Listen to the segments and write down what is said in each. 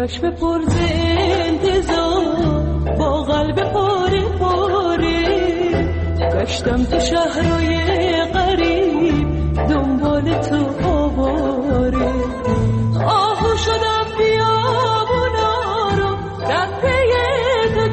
چشم پر ز انتظار با قلب پاره پاره گشتم تو شهرهای غریب دنبال تو آواره آهو شدم بیابونا رو در پی تو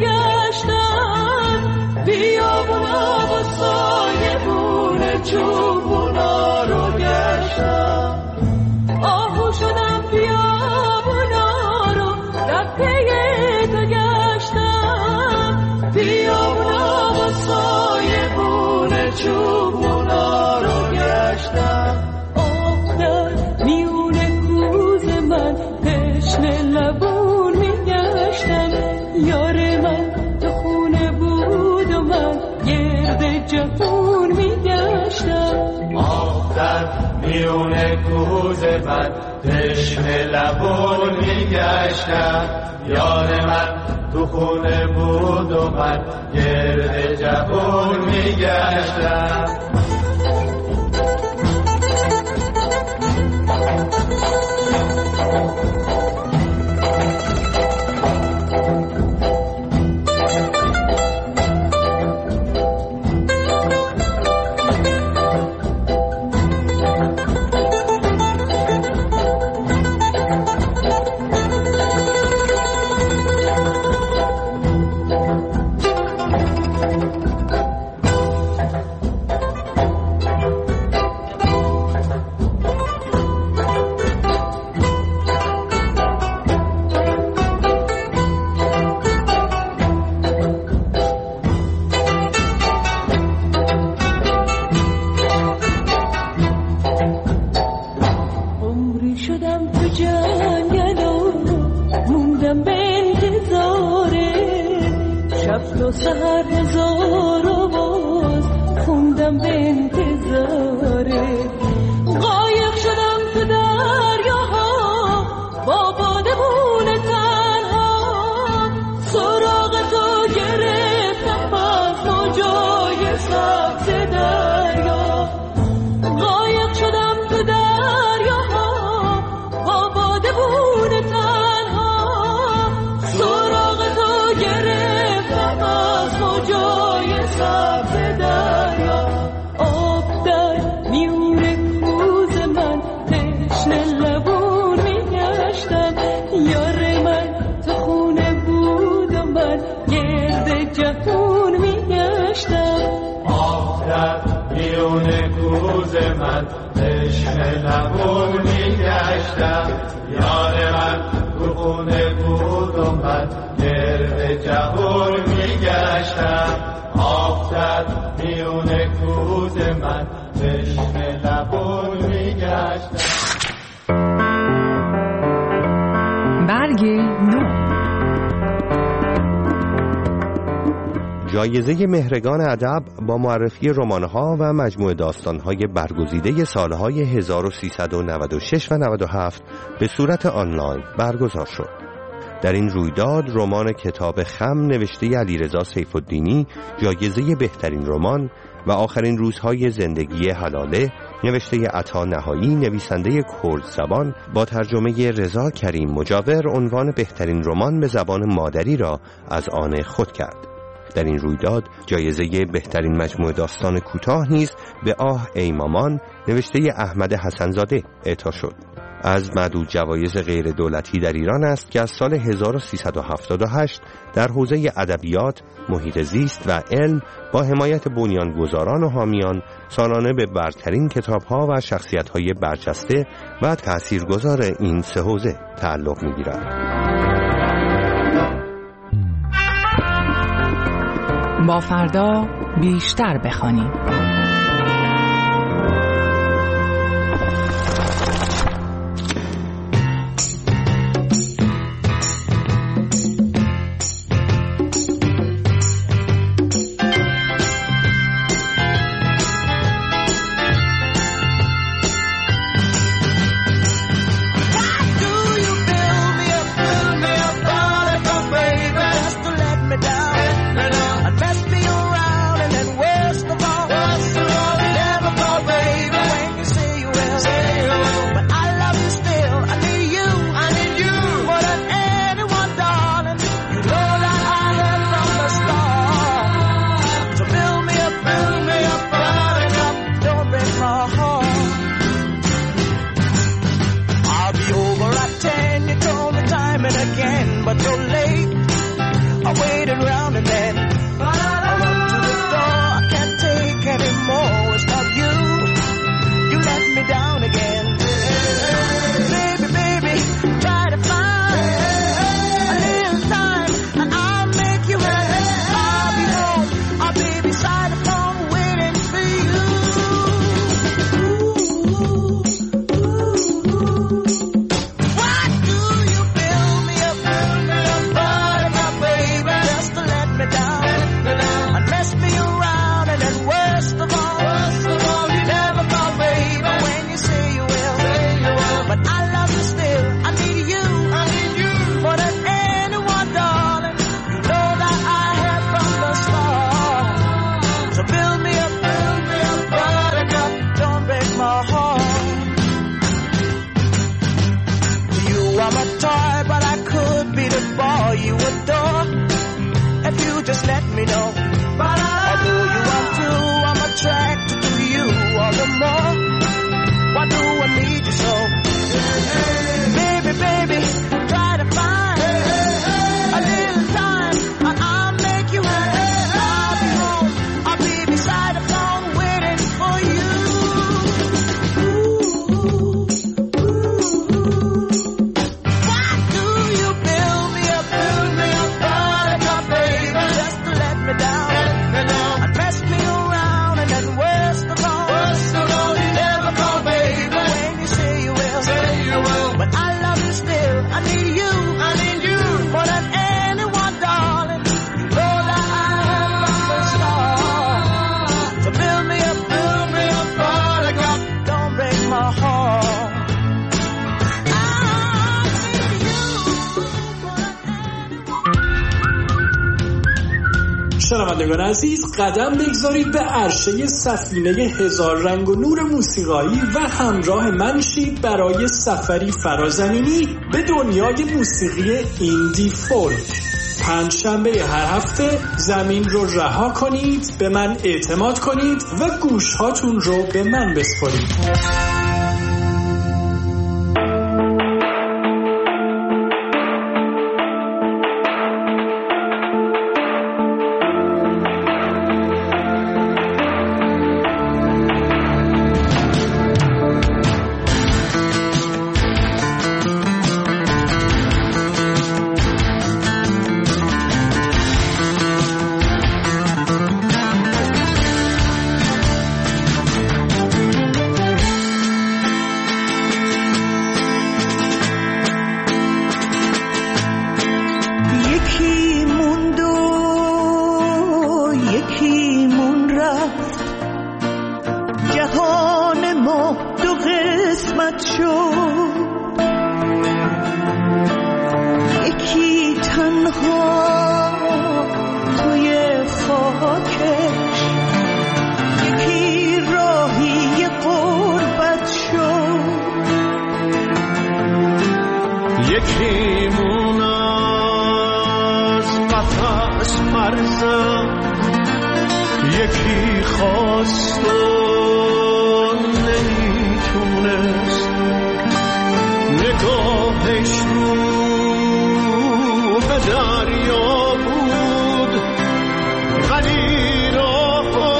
گشتم بیابونا و سایبون چوبونا رو گشتم آهو شدم بیابونا رو در پی تو گشتم بیابونا و سایبون چوبونا رو گشتم آه در میون کوز من تشنه لبون میگشتم یار من تو خونه بود و من گرد جهون میگشتم آه در میون کوز من تشنه لبون میگشتم یار من تو خونه بود و من گرد جهون میگشتم جایزه مهرگان ادب با معرفی رمان‌ها و مجموعه داستان‌های برگزیده سال‌های 1396 و 97 به صورت آنلاین برگزار شد. در این رویداد رمان کتاب خم نوشته علیرضا سیف‌الدینی جایزه بهترین رمان و آخرین روزهای زندگی حلاله نوشته عطا نهایی نویسنده کرد زبان با ترجمه رضا کریم مجاور عنوان بهترین رمان به زبان مادری را از آن خود کرد. در این رویداد جایزه بهترین مجموعه داستان کوتاه نیز به آه ای مامان نوشته احمد حسن‌زاده اعطا شد. از معدود جوایز غیر دولتی در ایران است که از سال 1378 در حوزه ادبیات، محیط زیست و علم با حمایت بنیانگذاران و حامیان سالانه به برترین کتاب‌ها و شخصیت‌های برجسته و تأثیرگذار این سه حوزه تعلق می‌گیرد. با فردا بیشتر بخوانیم. What's and then I run to the door. I can't take anymore. It's not you. You let me down again. Baby, baby, try to find a little time and I'll make you happy. I'll be home. I'll be beside the phone waiting for you. Why do you build me up, buttercup, baby, just to let me down and mess me around? And then worst of all, you never call, baby, when you say you will. But I love you still. I need you more than anyone, darling. You know that I have from the start. So build me up, buttercup, don't break my heart. You are my toy, but I could be the boy you adore if you just let me know. Although you are true, I'm attracted to you all the more. Why do I need you so? Baby, baby, try to find a little time and I'll make you happy. I'll be home, I'll be beside the phone waiting for you. Why do you build me up, buttercup, baby, just to let me down and mess me around? And then worst of all, you never call, baby, when you say you will. But I love you still. I need you more than anyone, darling. You know that I have from the start. So build me up, buttercup, don't break my heart. I need you more than anyone. شنوندگان عزیز، قدم بگذارید به عرشه سفینه هزار رنگ و نور موسیقایی و همراه من شید برای سفری فرازمینی به دنیای موسیقی ایندی فولک. پنجشنبه هر هفته زمین رو رها کنید، به من اعتماد کنید و گوشهاتون رو به من بسپارید. یکی خواست و نمیتونست، نگاهش رو به دریا بود ولی راهو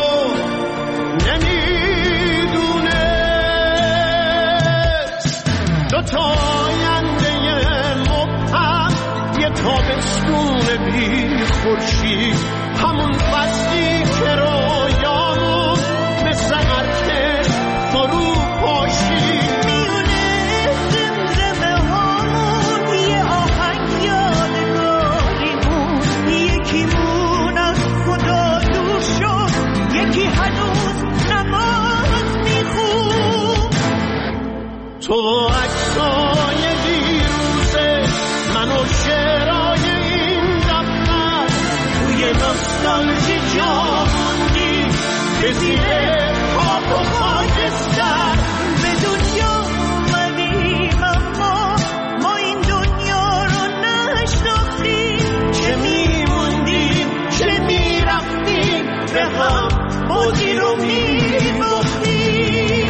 نمیدونست. دوتا آینده مبهم، یه تابستون بی خورشید، همون فصلی که رویامون مثل ارتش فرو پاشید. میونه زمزمه هامون یه آهنگ یادگاریمون، یکیمون از خدا دور شد، یکی هنوز نماز میخون. تو عکسای دیروزه من و شعرهای این دفتر، توی نوستالژی جا موندی که زیر خاک و خاکستر. به دنیا اومدیم اما ما این دنیا رو نشناختیم، چه میموندیم چه میرفتیم به هم بازی رو میباختیم.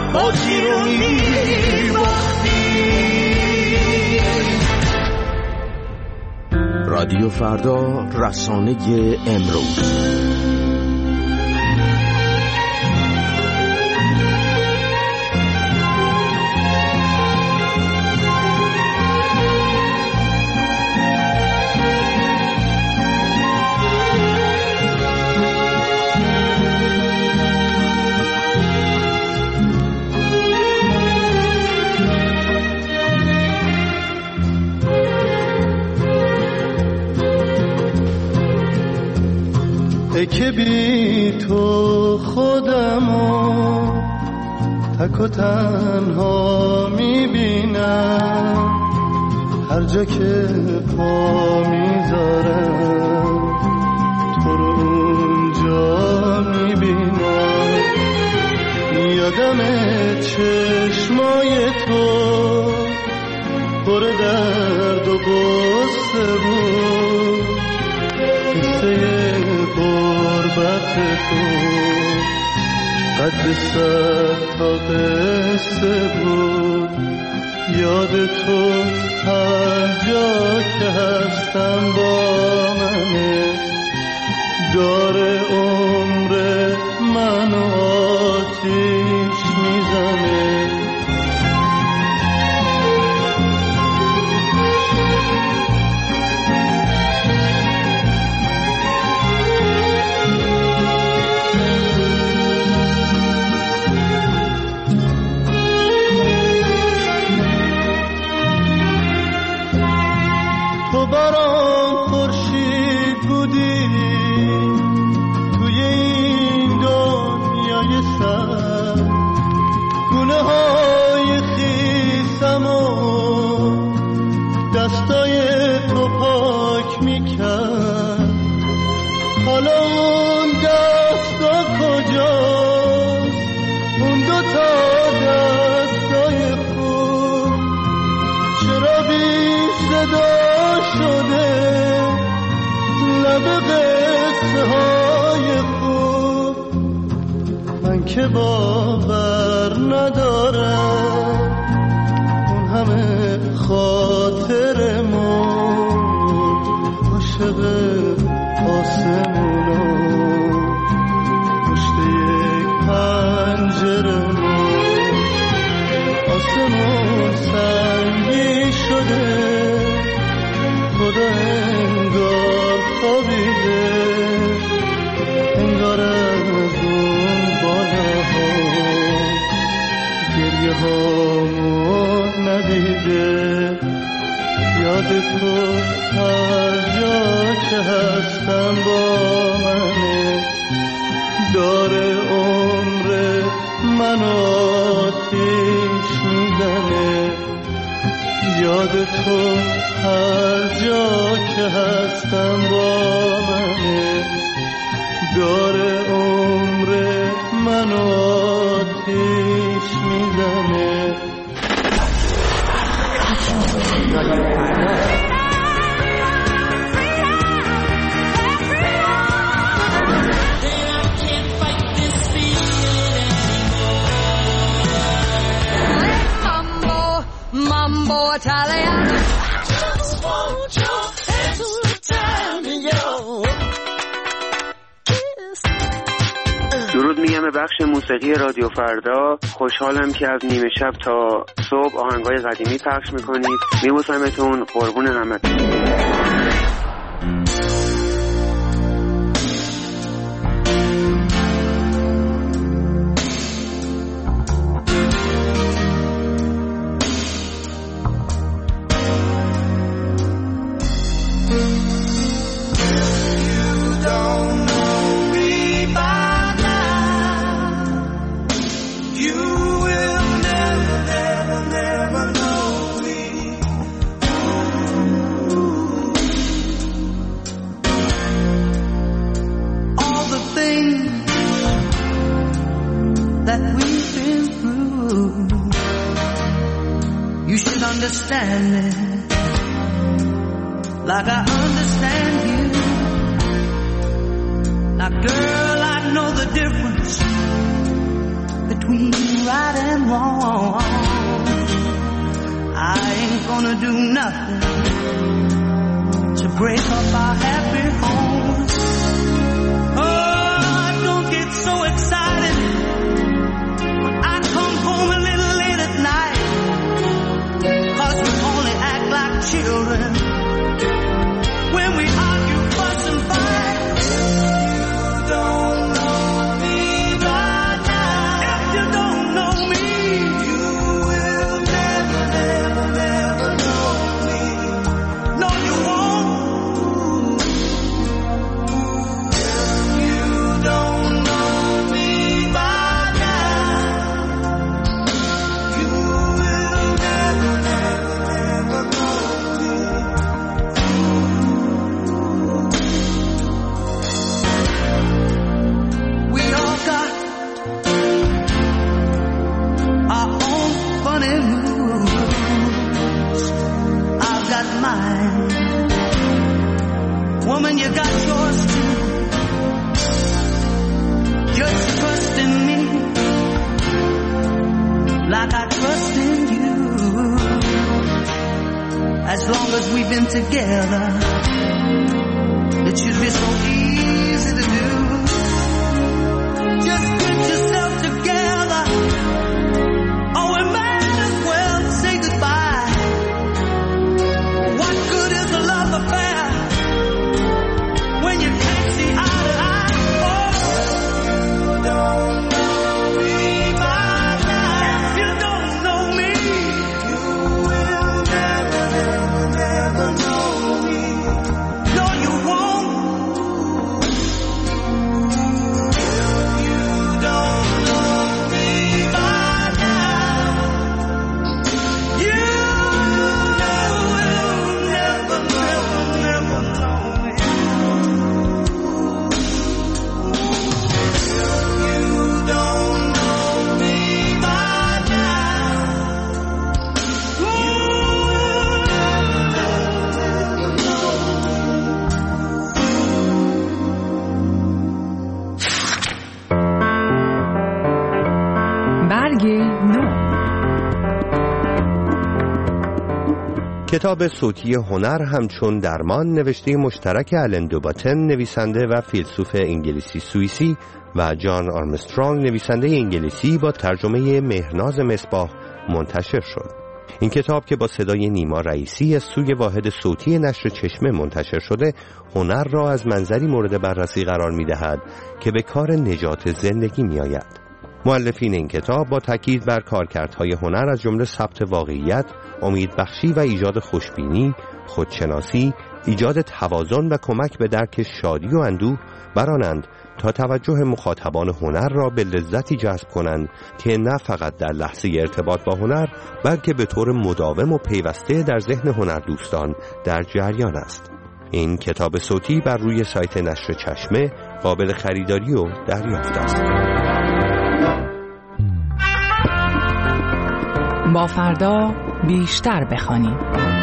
بازی رو می‌باختی. رادیو فردا، رسانه امروز. که بی تو خودمو تک و تنها میبینم، هر جا که پا میذارم تو رو اونجا میبینم. یادم چشمای تو پر درد و غصه بود، قصه غربت تو قد سر تا قصه بود. یاد تو هر جا که هستم با منه، داره عمر منو آتیش میزنه. تو برام خورشید بودی توی این دنیای سر، گونه های خیسم و دستای تو پاک میکرد. حالا اون دستا کجاست، اون دوتا دستای خوب چرا بی صدا شده؟ لب قصه های خوب من که باور ندارم، اون همه خاطرمون عاشق آسمونو پشت یک پنجرمون. آسمون سنگی شده، خدا انگار خوابیده، انگار از اون بالاها گریه هامو ندیده. یاد تو هر جا که هستم با منه، داره عمر منو آتیش میزنه. یاد تو هر جا که هستم با منه، داره عمر منو آتیش میزنه. Mambo Italian. درود میگم به بخش موسیقی رادیو فردا. خوشحالم که از نیمه شب تا صبح آهنگای قدیمی پخش میکنید. میبوسمتون، قربون همتون. Understand it like I understand you. Now girl, I know the difference between right and wrong. I ain't gonna do nothing to break up our happy home. Oh, don't get so excited when I come home a little late at night, 'cause we only act like children when we argue, fuss and fight. You don't know me by now. If you don't know me, you will never, never, never know me. No, you won't. If you don't know me by now, you will never, never, never know me. We all got our own funny moves. I've got mine. Woman, you got yours too. Just trust in me like I trust in you. As long as we've been together, it should be so easy to do. Just get yourself together, or we might as well say goodbye. What good is a love affair when you can't see eye to eye? Oh, you don't know me by now. If you don't know me, you will never, never, never know me. No, you won't. You don't know me by now. You will never, never, never know me. You don't know me by now. You will never, never know me. برگ نو. کتاب صوتی هنر همچون درمان نوشته مشترک آلن دوباتن نویسنده و فیلسوف انگلیسی سوئیسی و جان آرمسترانگ نویسنده انگلیسی با ترجمه مهناز مصباح منتشر شد. این کتاب که با صدای نیما رئیسی از سوی واحد صوتی نشر چشمه منتشر شده، هنر را از منظری مورد بررسی قرار می‌دهد که به کار نجات زندگی می‌آید. مؤلفین این کتاب با تاکید بر کارکردهای هنر از جمله ثبت واقعیت، امیدبخشی و ایجاد خوشبینی، خودشناسی، ایجاد توازن و کمک به درک شادی و اندوه برانند تا توجه مخاطبان هنر را به لذتی جذب کنند که نه فقط در لحظه ارتباط با هنر بلکه به طور مداوم و پیوسته در ذهن هنردوستان در جریان است. این کتاب صوتی بر روی سایت نشر چشمه قابل خریداری و دریافت است. با فردا بیشتر بخوانیم.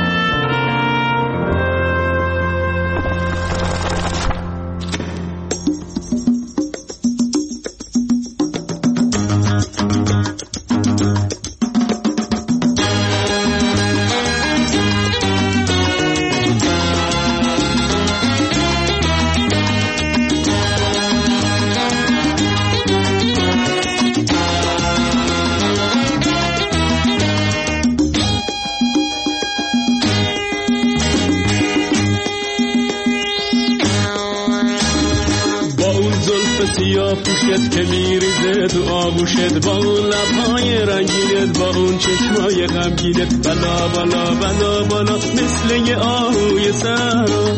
پوشت که میریزه تو آغوشت، با اون لبهای رنگینت، با اون چشمای غمگینت، بالا بالا بالا بالا مثل یه آهوی سرا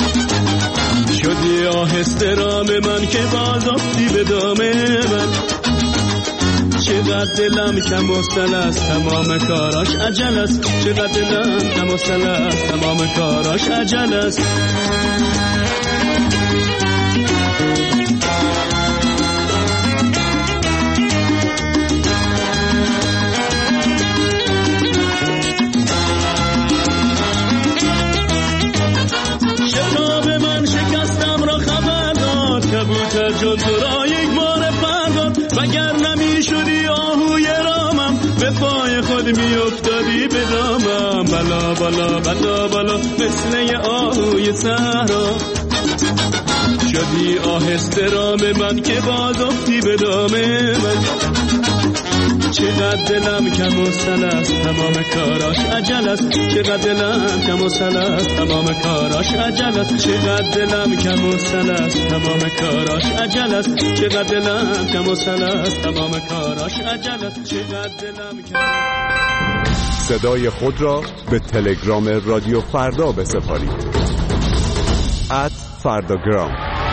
شدی آهسته رام من که باز افتی به دام من. چقدر دلم کم وصل است تمام کاراش عجل است، چقدر دلم کم وصل است تمام کاراش عجل است. جان تو را یک بار فرهاد، وگر نمی شدی بلا بالا بلا بالا مثل یه آهوی صحرا شدی آهسته رام من که باز افتی به دام من چقدر دلم کم و سل است تمام کاراش عجل است چقدر دلم کم و سل است تمام کاراش عجل است چقدر دلم کم و سل است تمام کاراش عجل است چقدر دلم کم و سل است تمام کاراش عجل است چقدر دلم کم. صدای خود را به تلگرام رادیو فردا بسپارید @فرداگرام.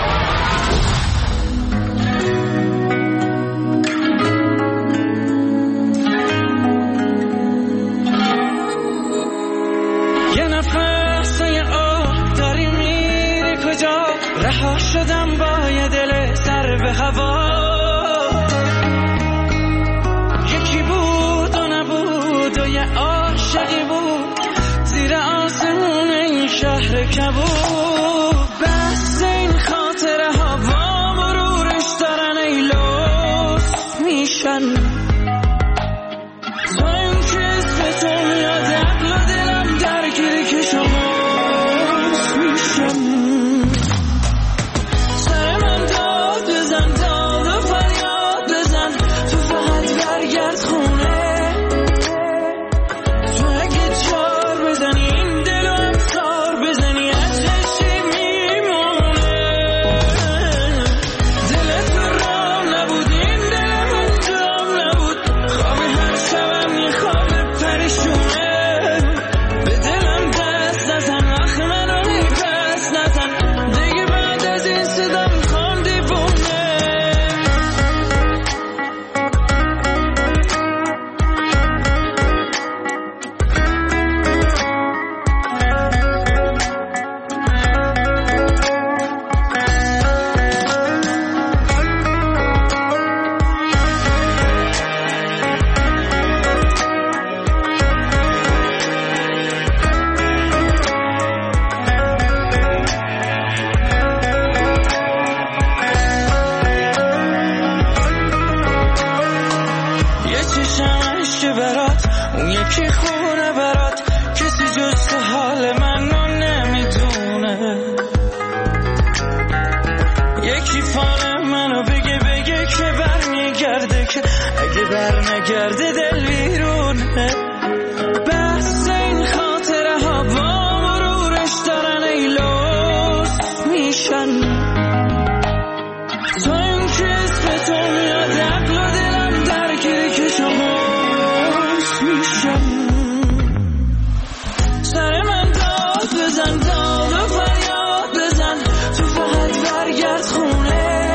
یه نفس یه آه داری میری کجا رها شدم با یه دل سر به هوا یکی بود و نبود و یه عاشقی بود زیر آسمون این شهر کبود بس این خاطره ها با مرورش دارن ای لوس میشن تو این که اسم تو میاد عقل و دلم درگیر که شماست میشن سر من داد بزن داد و فریاد بزن تو فقط برگرد خونه تو اگه جار بزنی این دل و امسار بزنی ازش چی میمونه دلت به رام نبود این دل من جام نبود خواب هر شبم یه خواب پریشونه به دلم دست نزن وقت منو پس نزن دیگه بعد از این صدا میخوام دیوونه یه چشمش که برات اون یکی خونه برات کسی جز تو حال منو نمیدونه یکی فال منو بگه که برمیگرده که اگه برنگرده دل بیرونه بس این خاطره ها با مرورش دارن ای لوس میشن تو این که اسم تو میاد عقل و دلم درگیر که شماست میشن سر من داد بزن داد و فریاد بزن تو فقط برگرد خونه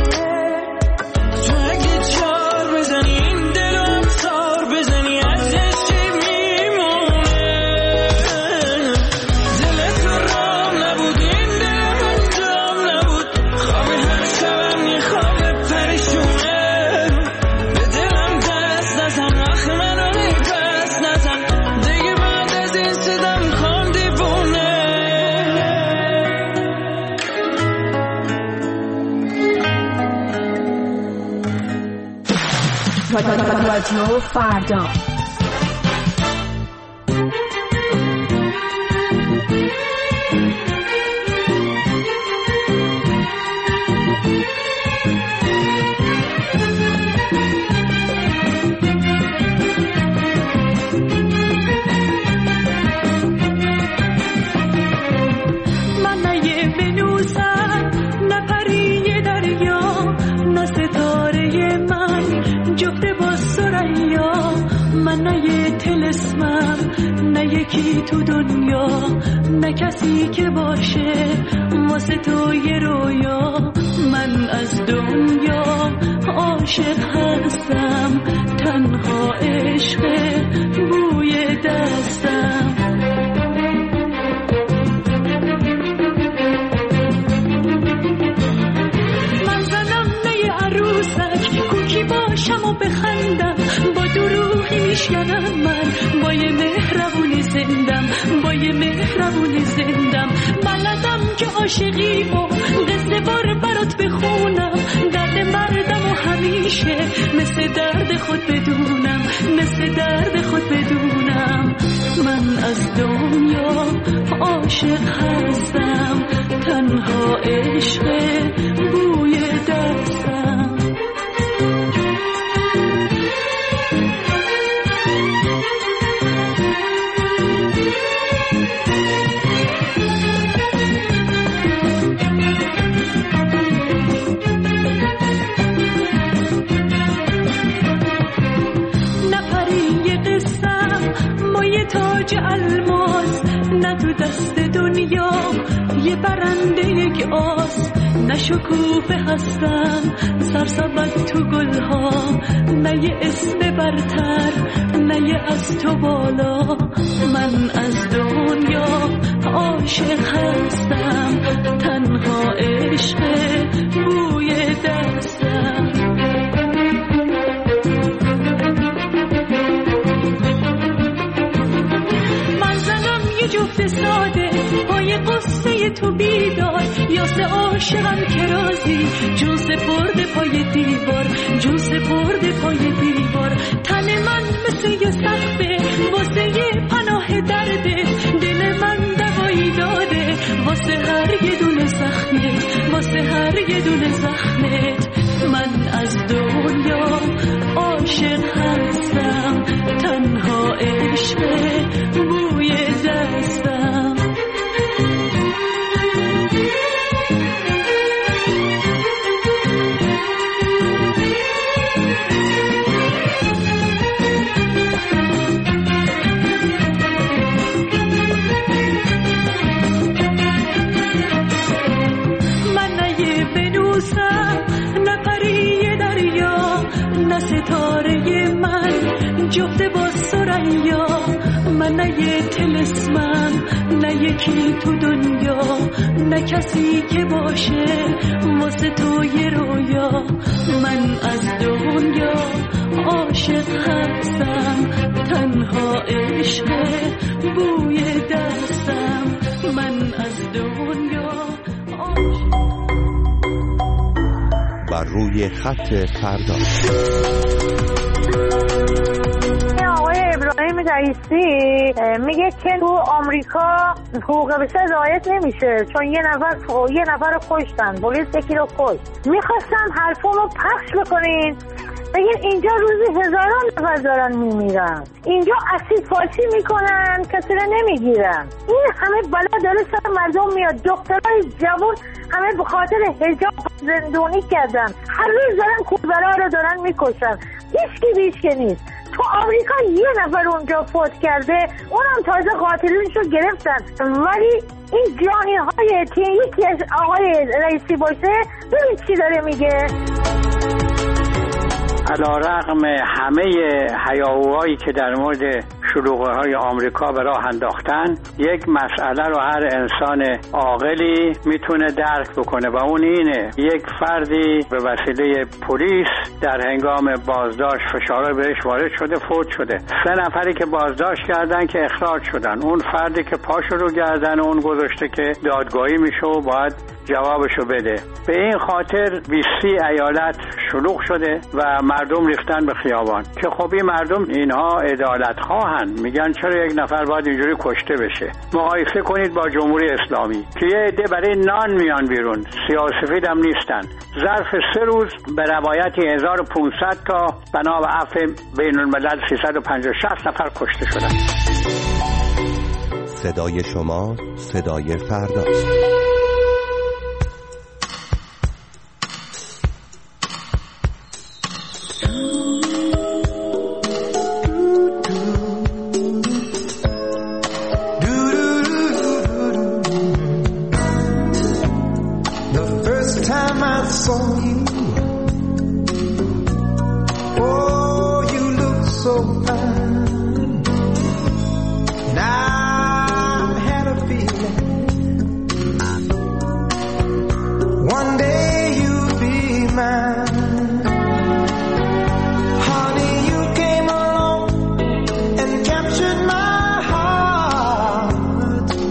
تو اگه جار بزنی این دل و امسار بزنی ازش چی میمونه دلت به رام نبود این دل من جام نبود خواب هر شبم یه خواب پریشونه به دلم دست نزن وقت منو پس نزن دیگه بعد از این صدا میخوام دیوونه رادیو فردا. من نه یه ونوسم نه پری دریا نه ستاره من جفت با سریا من نه یه طلسمم نه یکی تو دنیا نه کسی که باشه واسه تو یه رویا من از دنیا عاشق هستم تنها عشق بوی دستم من زنم نه عروسک کوکی باشم و بخندم با دروغی میشکنم من با یه مهربونی زندم با یه مهربونی زندم بلدم که عاشقی و قصه بار برات بخونم درد مردم و همیشه مثل درد خود بدونم مثل درد خود بدونم من از دنیا عاشق هستم، تنها عشق بوی دستم. تاج الماس نه تو دست دنیا یه برنده یک آس، نه شکوفه هستم سرسبد تو گلها، نه یه اسم برتر نه یه از تو بالا. من از دنیا عاشق هستم، تنها عشق بوی دستم. جفت ساده پای قصه تو بیدار، یاس عاشقم که رازی جون سپرده پای دیوار، جون سپرده پای دیوار. تن من مثل یه سقفه واسه یه پناه درده، دل من دوایی داده واسه هر یه دونه زخمت، واسه هر یه دونه زخمت. من از دنیا عاشق هستم، تنها عشق بوی دستم. من نه یه بنوسم نه پری دریا، نه ستاره من جفت با سریا. من نه یه طلسمم نه یکی تو دنیا، نه کسی که باشه واسه تو یه رویا. من از دنیا عاشق هستم، تنها عشق بوی دستم. من از دنیا عاشق. بر روی خط فردا ابراهیم رئیسی میگه که تو آمریکا حقوق بشر رعایت نمیشه چون یه نفر رو کشتن، پلیس یکی رو کشت. میخواستم حرفمو پخش بکنین بگین اینجا روزی هزاران نفر دارن میمیرن، اینجا اسید فارسی میکنن کسی رو نمیگیرن. این همه بلا داره سر مردم میاد. دخترای جوان همه به خاطر حجاب زندونی کردن، هر روز دارن کودبرا رو دارن میکشن، هیچکی نیست. تو آمریکا یه نفر اونجا فوت کرده، اونم تازه قاتلینشو گرفتن. ولی این جانی های یکی از آقای رئیسی باشه ببین چی داره میگه. علیرغم همه هیاهوهایی که در مورد شلوغی‌های آمریکا به راه انداختن، یک مسئله رو هر انسان عاقلی میتونه درک بکنه و اون اینه: یک فردی به وسیله پلیس در هنگام بازداشت فشار بهش وارد شده، فوت شده. 3 نفری که بازداشت کردن که اخراج شدن. اون فردی که پاشو رو گردن اون گذاشته که دادگاهی میشه و باید جوابشو بده. به این خاطر 20 ایالت شلوغ شده و مردم ریختن به خیابان که خب این مردم اینها عدالت خواهن، میگن چرا یک نفر باید اینجوری کشته بشه. مقایسه کنید با جمهوری اسلامی که یه عده برای نان میان بیرون، سیاه‌وسفید هم نیستن. ظرف 3 روز به روایتی 1500 تا بنا به عفو بین الملل 350-60 نفر کشته شدن. صدای شما صدای فرداست.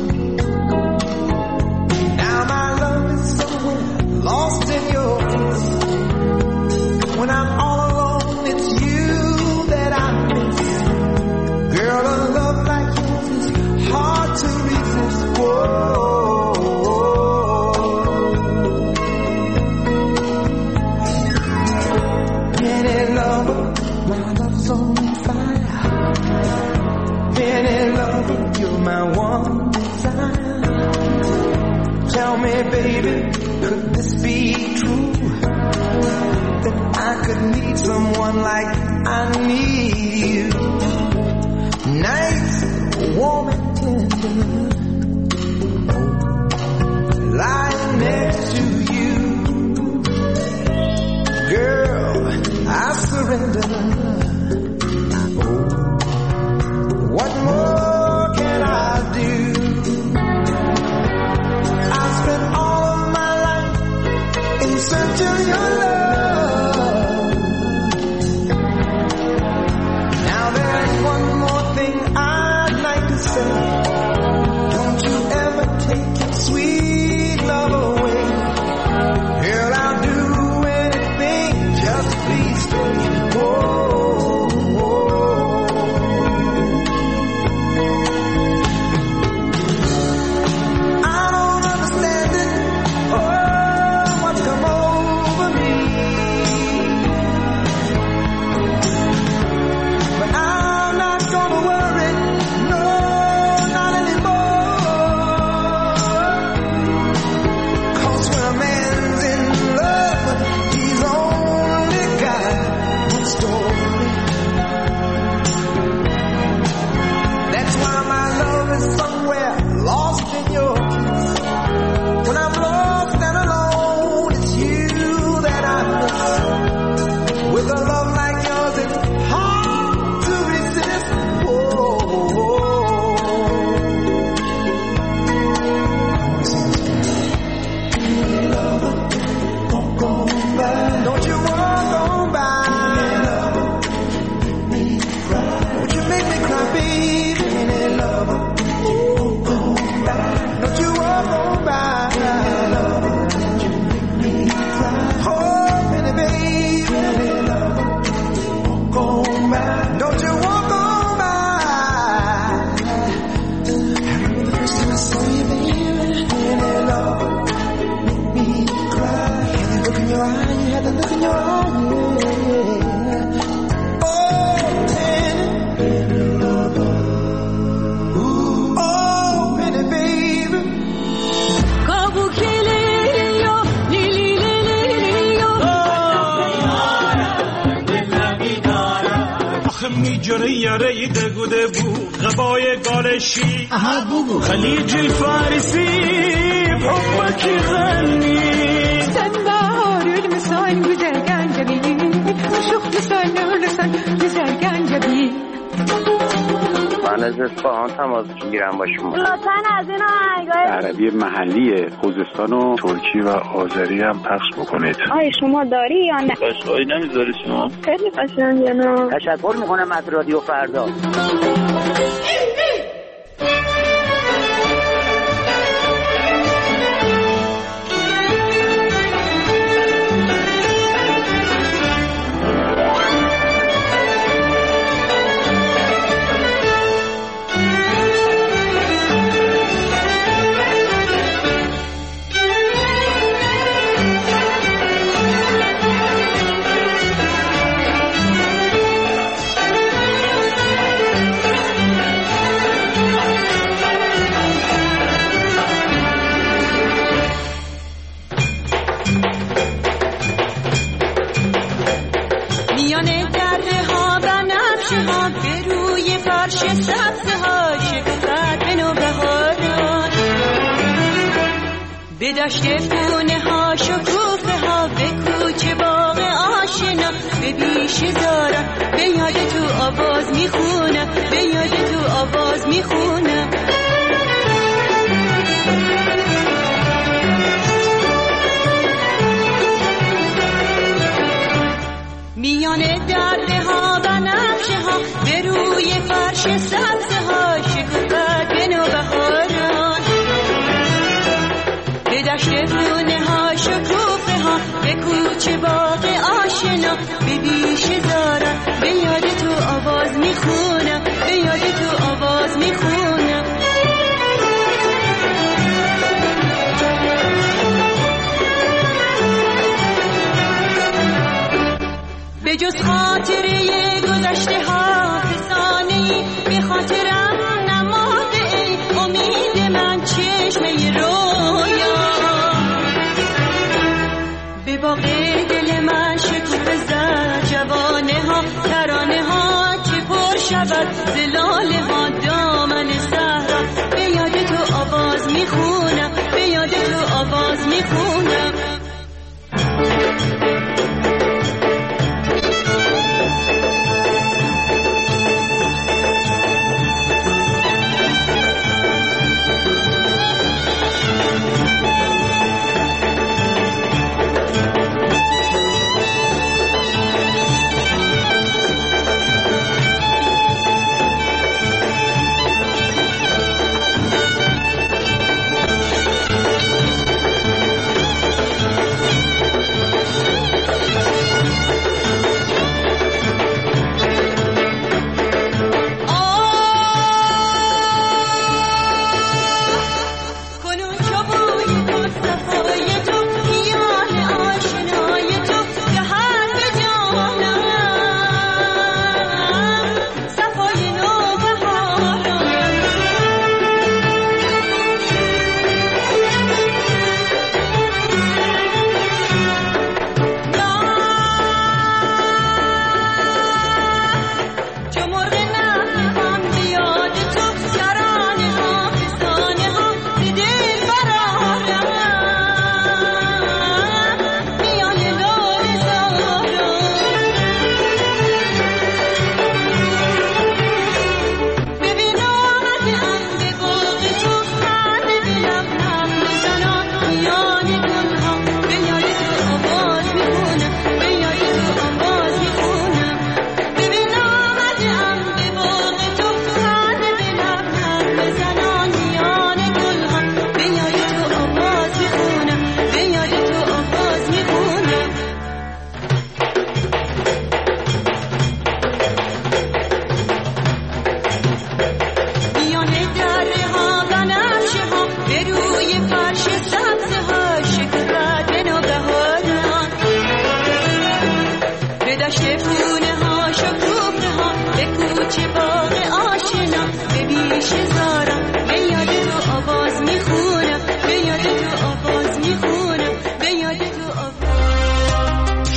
Lost in your Tell me, baby, could this be true? That I could need someone like I need you. Nights warm and tender, lying next to you. Girl, I surrender. What more can I do? I spent all of my life in search of your love. Now there's one more thing I'd like to say. Don't you ever take your sweet love away. Girl, I'll do anything, just please stay. یاره دگوده بو غبای گالشی خلیج الفارسي بحبك يغني سنبار المسان güzelgen جبين شوخ لسان لسان güzelgen جبين من از اصفهان تماس میگیرم با شما. لطفاً از این آهنگای عربی محلی خوزستان و ترکی و آذری هم پخش بکنید. آیا شما داری یا نه؟ قشقایی نمیذاری شما؟ خیلی قشنگه نه؟ تشکر میکنم از رادیو فردا. به دشت فونه ها شکوفه ها به کوچه باغ آشنا به بیشه دارم به یاد تو آواز میخونم به یاد تو آواز میخونم میانه درده ها و نقشه ها به روی فرش سبزه ها شکوفت به نوبهاران به دشت فونه ها شکوفه ها به کوچه باغ آشنا به بیشه دارم به یاد تو آواز میخونم به یاد تو آواز میخونم به جز خاطره گذشته ها فسانه‌ای به خاطرم نماده ای امید من چشمه رویا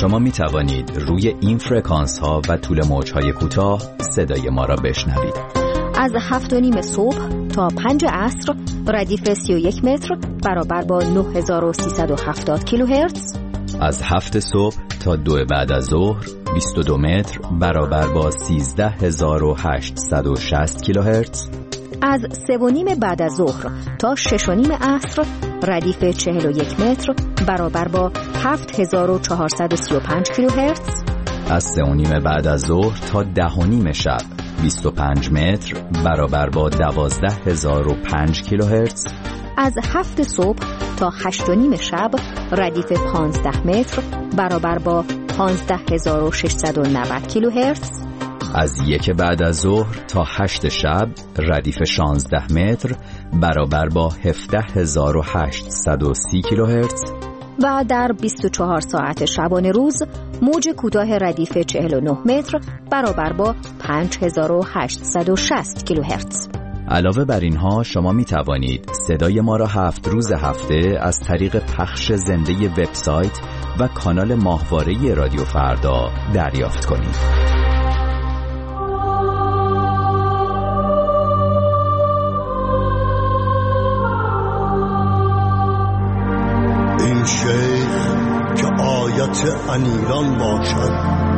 شما می توانید روی این فرکانس ها و طول موج های کوتاه صدای ما را بشنوید. از 7:30 صبح تا 5 عصر ردیف 31 متر برابر با 9370 کیلوهرتز. از 7 صبح تا 2 بعد از ظهر 22 متر برابر با 13860 کیلوهرتز. از 3:30 بعد از ظهر تا 6:30 عصر ردیف 41 متر برابر با 7435 کیلوهرتز. از 3:30 بعد از ظهر تا 10:30 شب 25 متر برابر با 12005 کیلوهرتز. از 7 صبح تا 8:30 شب ردیف 15 متر برابر با 15690 کیلوهرتز. از 1 بعد از ظهر تا 8 شب ردیف 16 متر برابر با 17830 کیلوهرتز. و در 24 ساعت شبانه روز موج کوتاه ردیف 49 متر برابر با 5860 کیلوهرتز. علاوه بر اینها شما می توانید صدای ما را 7 روز هفته از طریق پخش زنده وبسایت و کانال ماهواره رادیو فردا دریافت کنید. این شیخ که آیت انیران باشد،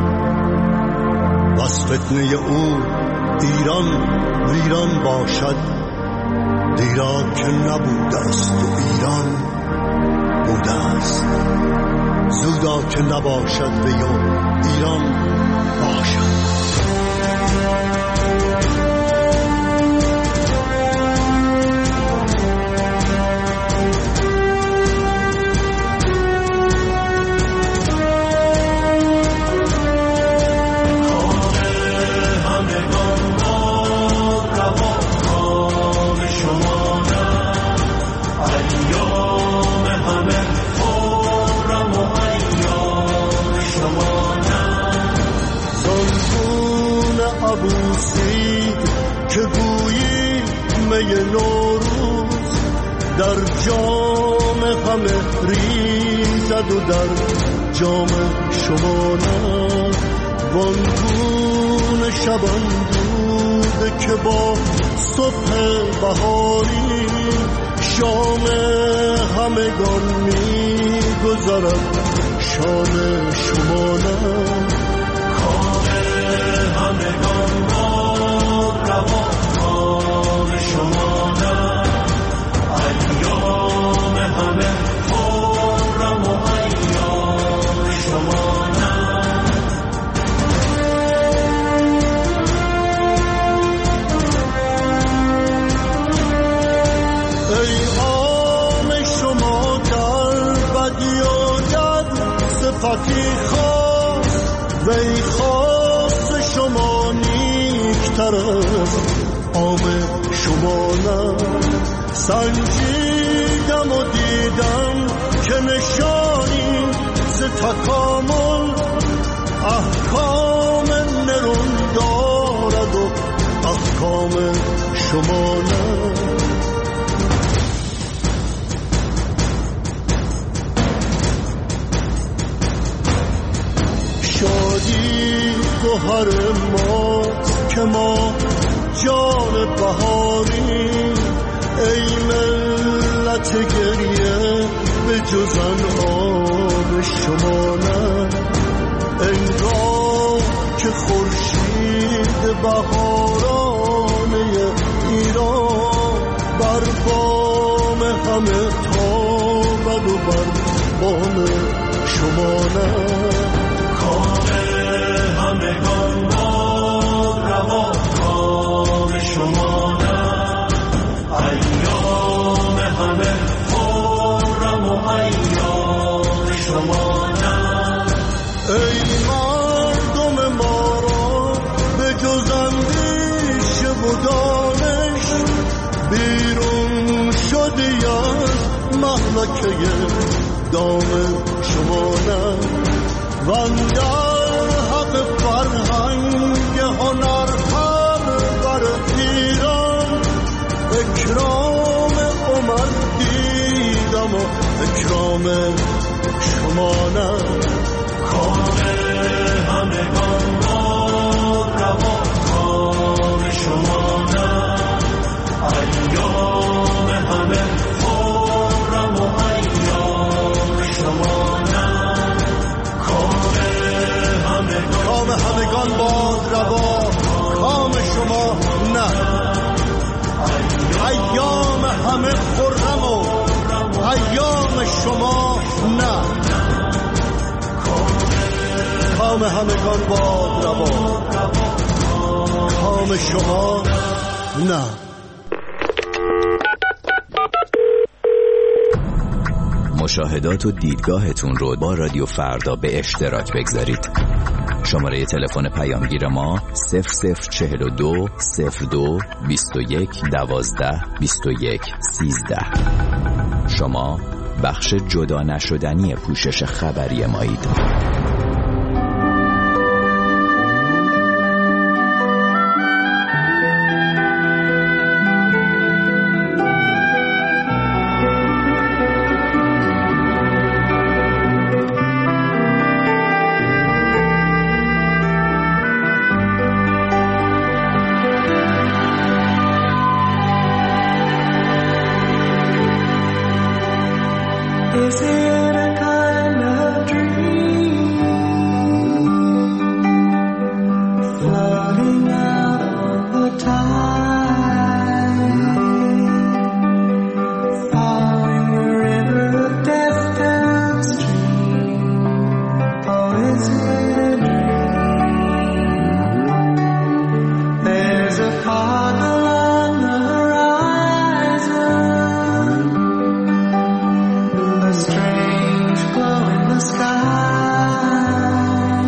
بس فتنه او ایران ویران باشد. دیرا که نبوده است و ایران بوده است، زودا که نباشد و ایران باشد. که گویی می نوروز در جام همه ریزد و در جام شما نه. وانگون شبان دوده که با صبح بهاری شام همگان می گذرد شام شما نه. کام همگان روان شما نه، ایام همه خرم و ایام شما نه. ای عام شما در بدی و در صفتی خاص، وی خاص شما نیکتر از عام شما نه. سنجیدم و دیدم که نشانی ز تکامل احکام نرون دارد و احکام شما نه. شادی گوهر ما که ما جان بهاری، ای ملت گریه به جز آب شما نه. انگار که خورشید بهارانه ایران بر بام همه تابد و بر بام شما نه. کام همگان باد روان کام شما نه، ایام همه خرم و ایام شما نه. ای مردم ما را به جز اندیشه و دانش بیرون شدی از مهلکه دام شما نه. وندر حق فرهنگ هنر بر ایران اکرام عمر دیدم و اکرام شما نه. کام همگان باد روا، کام شما نه. ایام همه خرم و ایام شما نه. کام همگان باد روا، کام شما نه. ایام همه خرم و ایام شما نه. کام همگان باد روا، کام شما نه. مشاهدات و دیدگاهتون رو با رادیو فردا به اشتراک بگذارید. شماره تلفن پیامگیر ما 0042 02 21 12 21 13. شما بخش جدا نشدنی پوشش خبری مایید. Is it a kind of dream floating out on the tide, following the river of death downstream? Or is it a dream? There's a fog along the horizon, a strange glow in the sky,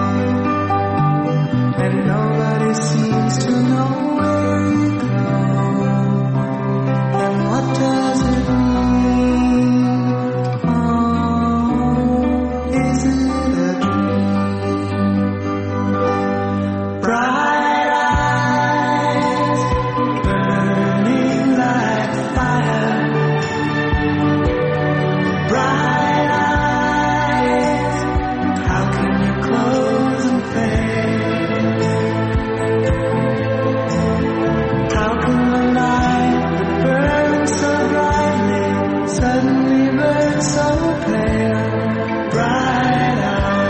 and nobody seems to know where you go. And what does it mean? Oh, is it a dream? Bright eyes burning like fire, bright eyes, how can you close and fade? How can the light that burns so brightly suddenly burn so pale? Bright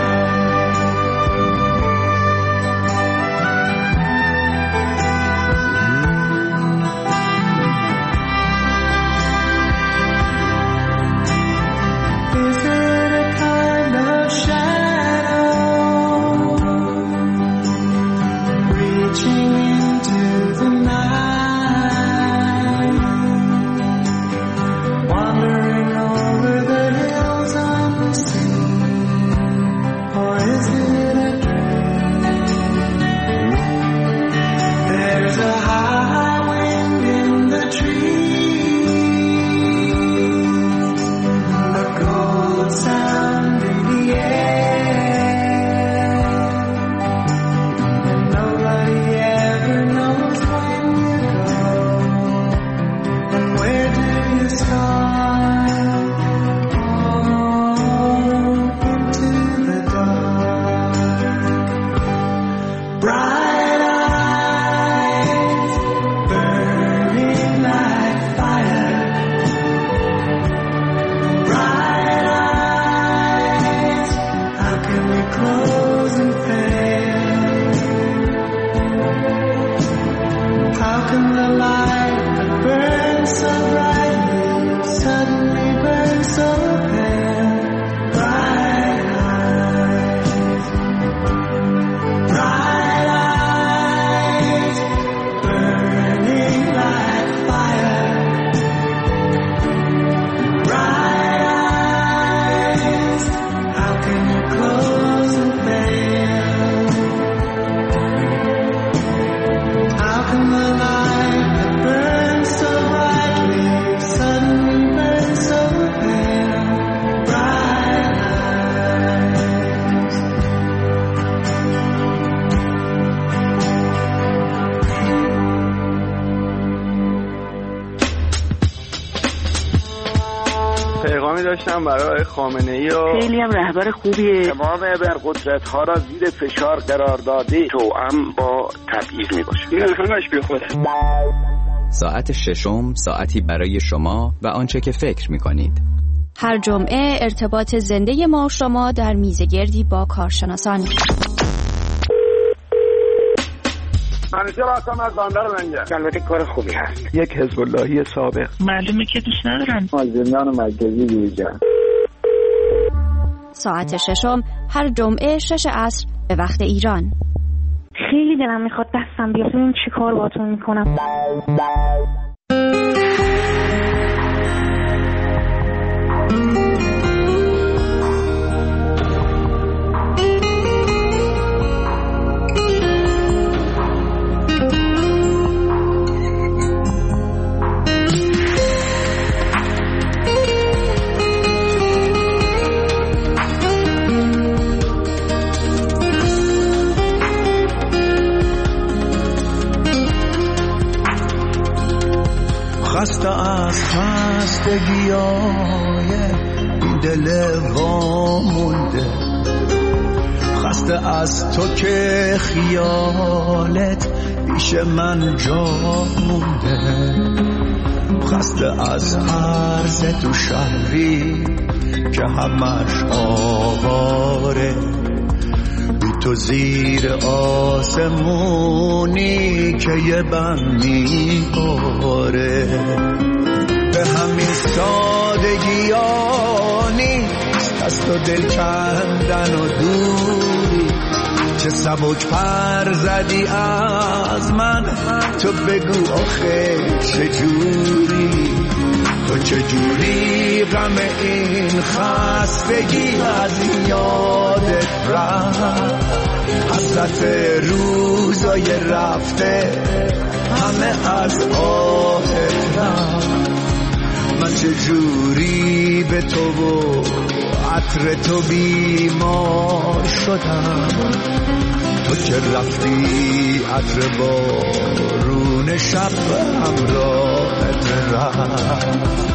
Is it a kind of shadow reaching into the night, wandering over the hills unseen? Or is it a dream? There's a high wind in the trees, a cold sound in the air, and nobody ever knows when you go, and where do you start? Oh, into the dark. Bright eyes burning like fire, bright eyes, how can we close and fail? How can the light that burns so brightly suddenly burn so pale? Bright eyes, bright eyes, burning like fire, bright eyes, how can you close and fail? How can the light that burns so brightly suddenly burn so pale? سلامی داشتم برای خامنه‌ای و خیلی هم رهبر خوبیه. تمام ابرقدرت‌ها را زیر فشار قرار داده، توأم با تبعیض میباشه. این همش بیخوده. ساعت ششم، ساعتی برای شما و آنچه که فکر می‌کنید. هر جمعه ارتباط زنده ما شما در میزگردی با کارشناسان. منوچهر هستم از بندر منجر. البته کار خوبی هست. یک حزب اللهی سابق. معلومه که دوست ندارن. مازندران مرکزی بیرجان. ساعت ششم هر جمعه 6 عصر به وقت ایران. خیلی دلم میخواد دستم بیاد ببینم چی کار باهاتون میکنم. خسته از خستگیای این دل وامونده، خسته از تو که خیالت پیش من جا مونده، خسته از عرض تو شهری که همش آواره، بی تو زیر آسمونی که یه بند میباره، به همین سادگیانی از تو دل کندن و دوری، چه سبک پر زدی از من، تو بگو آخه چجوری، تو چجوری غم این خستگی از این یادت رفت، حسرت روزای رفته همه از آهت رفت، من چجوری به تو و عطر تو بیمار شدم، تو که رفتی عطر بارون شب همراهت رفت.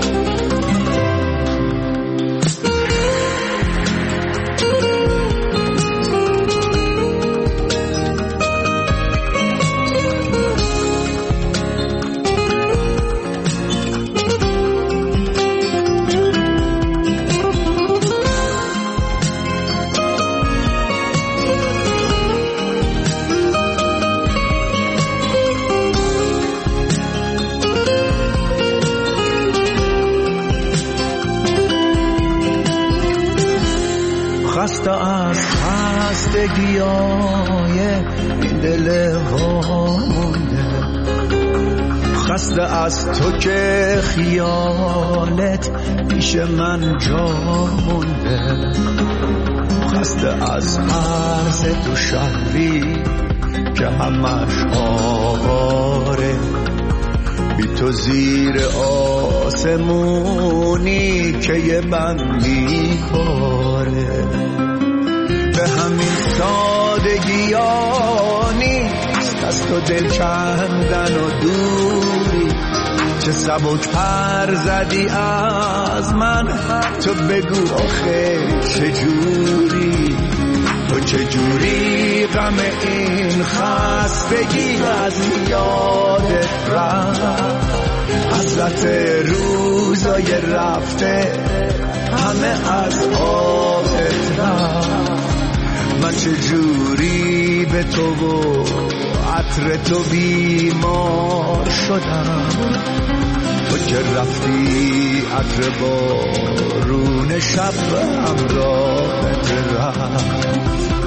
خسته از خستگیای این دل وامونده، خسته از تو که خیالت پیش من جا مونده، خسته از عرض تو شهری که همش آواره، بی تو زیر آسمونی که یه بند میباره، به همین سادگیانی از تو دل کندن و دوری، چه سبک پر زدی از من، تو بگو آخه چجوری، تو چجوری غم این خستگی از یادت رفت، حسرت روزای رفته همه از آهت رفت، من چجوری به تو و عطر تو بیمار شدم، تو که رفتی عطر بارون شب همراهت رفت.